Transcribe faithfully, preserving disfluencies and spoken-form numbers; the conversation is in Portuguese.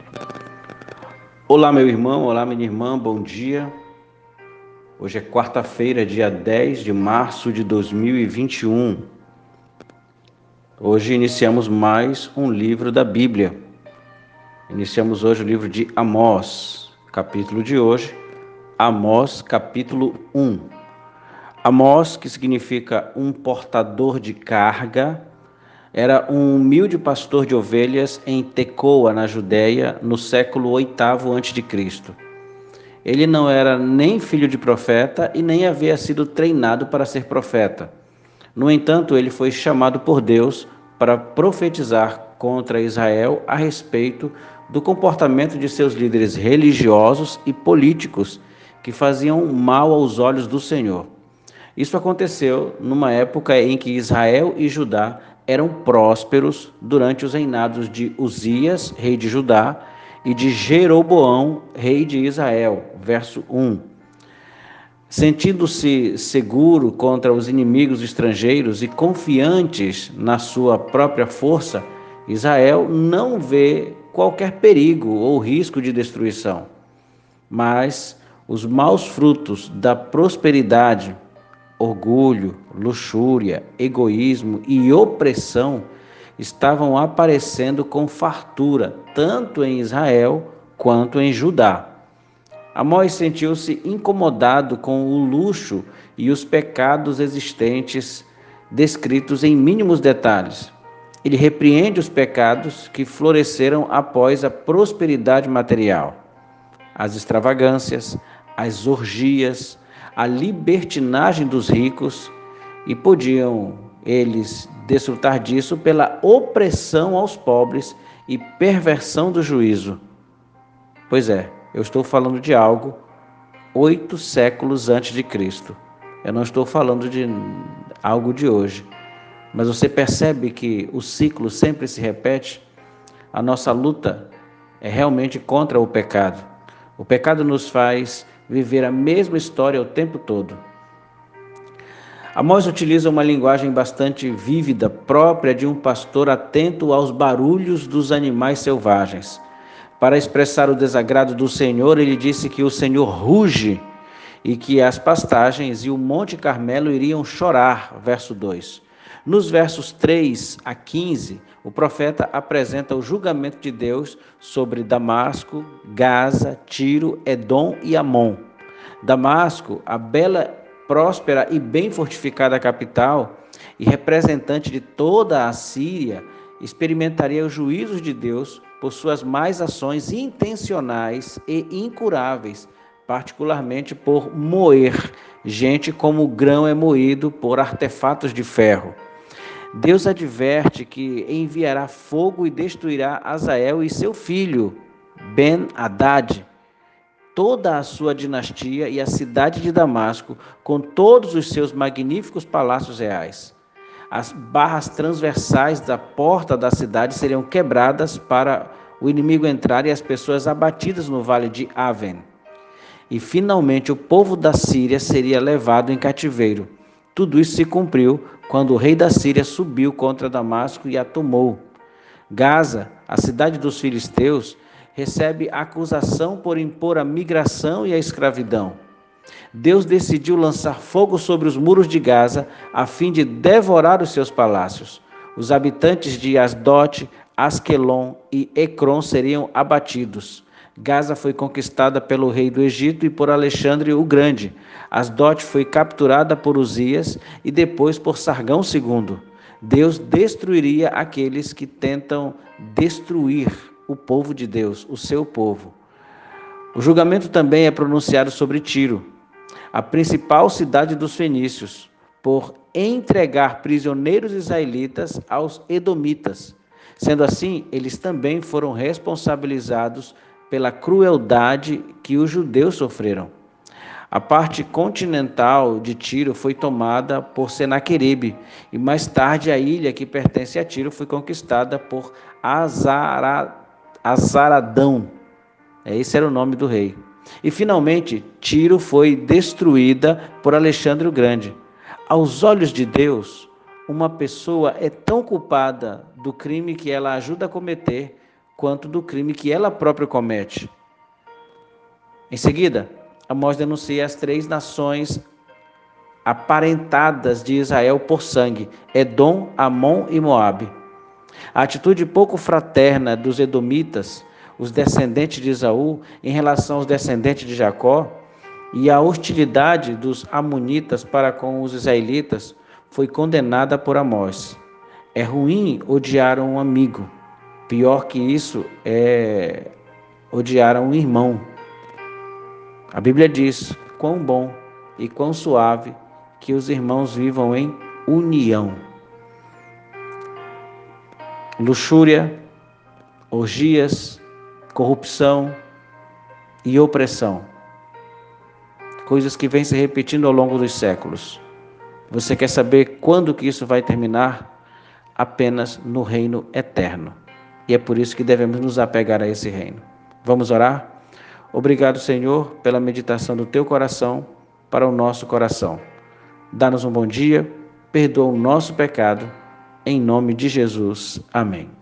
Olá, meu irmão, olá, minha irmã, bom dia. Hoje é quarta-feira, dia dez de março de dois mil e vinte e um. Hoje iniciamos mais um livro da Bíblia. Iniciamos hoje o livro de Amós, capítulo de hoje, Amós, capítulo um. Amós, que significa um portador de carga, era um humilde pastor de ovelhas em Tecoa, na Judéia, no século oitavo antes de Cristo. Ele não era nem filho de profeta e nem havia sido treinado para ser profeta. No entanto, ele foi chamado por Deus para profetizar contra Israel a respeito do comportamento de seus líderes religiosos e políticos que faziam mal aos olhos do Senhor. Isso aconteceu numa época em que Israel e Judá eram prósperos durante os reinados de Uzias, rei de Judá, e de Jeroboão, rei de Israel. Verso um. Sentindo-se seguro contra os inimigos estrangeiros e confiantes na sua própria força, Israel não vê qualquer perigo ou risco de destruição. Mas os maus frutos da prosperidade, orgulho, luxúria, egoísmo e opressão estavam aparecendo com fartura, tanto em Israel quanto em Judá. Amós sentiu-se incomodado com o luxo e os pecados existentes descritos em mínimos detalhes. Ele repreende os pecados que floresceram após a prosperidade material. As extravagâncias, as orgias, a libertinagem dos ricos, e podiam eles desfrutar disso pela opressão aos pobres e perversão do juízo. Pois é, eu estou falando de algo oito séculos antes de Cristo. Eu não estou falando de algo de hoje. Mas você percebe que o ciclo sempre se repete? A nossa luta é realmente contra o pecado. O pecado nos faz viver a mesma história o tempo todo. Amós utiliza uma linguagem bastante vívida, própria de um pastor atento aos barulhos dos animais selvagens. Para expressar o desagrado do Senhor, ele disse que o Senhor ruge e que as pastagens e o Monte Carmelo iriam chorar. Verso dois. Nos versos três a quinze, o profeta apresenta o julgamento de Deus sobre Damasco, Gaza, Tiro, Edom e Amon. Damasco, a bela, próspera e bem fortificada capital e representante de toda a Síria, experimentaria os juízos de Deus por suas más ações intencionais e incuráveis, particularmente por moer gente como o grão é moído por artefatos de ferro. Deus adverte que enviará fogo e destruirá Azael e seu filho, Ben-Hadad, toda a sua dinastia e a cidade de Damasco, com todos os seus magníficos palácios reais. As barras transversais da porta da cidade seriam quebradas para o inimigo entrar e as pessoas abatidas no vale de Aven. E finalmente o povo da Síria seria levado em cativeiro. Tudo isso se cumpriu quando o rei da Síria subiu contra Damasco e a tomou. Gaza, a cidade dos filisteus, recebe acusação por impor a migração e a escravidão. Deus decidiu lançar fogo sobre os muros de Gaza a fim de devorar os seus palácios. Os habitantes de Asdote, Asquelon e Ecrom seriam abatidos. Gaza foi conquistada pelo rei do Egito e por Alexandre o Grande. Asdote foi capturada por Uzias e depois por Sargão segundo. Deus destruiria aqueles que tentam destruir o povo de Deus, o seu povo. O julgamento também é pronunciado sobre Tiro, a principal cidade dos fenícios, por entregar prisioneiros israelitas aos edomitas. Sendo assim, eles também foram responsabilizados pela crueldade que os judeus sofreram. A parte continental de Tiro foi tomada por Senaqueribe, e mais tarde a ilha que pertence a Tiro foi conquistada por Azara, Azaradão. Esse era o nome do rei. E finalmente, Tiro foi destruída por Alexandre o Grande. Aos olhos de Deus, uma pessoa é tão culpada do crime que ela ajuda a cometer quanto do crime que ela própria comete. Em seguida, Amós denuncia as três nações aparentadas de Israel por sangue: Edom, Amon e Moabe. A atitude pouco fraterna dos edomitas, os descendentes de Esaú, em relação aos descendentes de Jacó, e a hostilidade dos amonitas para com os israelitas foi condenada por Amós. É ruim odiar um amigo. Pior que isso é odiar um irmão. A Bíblia diz: quão bom e quão suave que os irmãos vivam em união. Luxúria, orgias, corrupção e opressão. Coisas que vêm se repetindo ao longo dos séculos. Você quer saber quando que isso vai terminar? Apenas no reino eterno. E é por isso que devemos nos apegar a esse reino. Vamos orar? Obrigado, Senhor, pela meditação do Teu coração para o nosso coração. Dá-nos um bom dia, perdoa o nosso pecado, em nome de Jesus. Amém.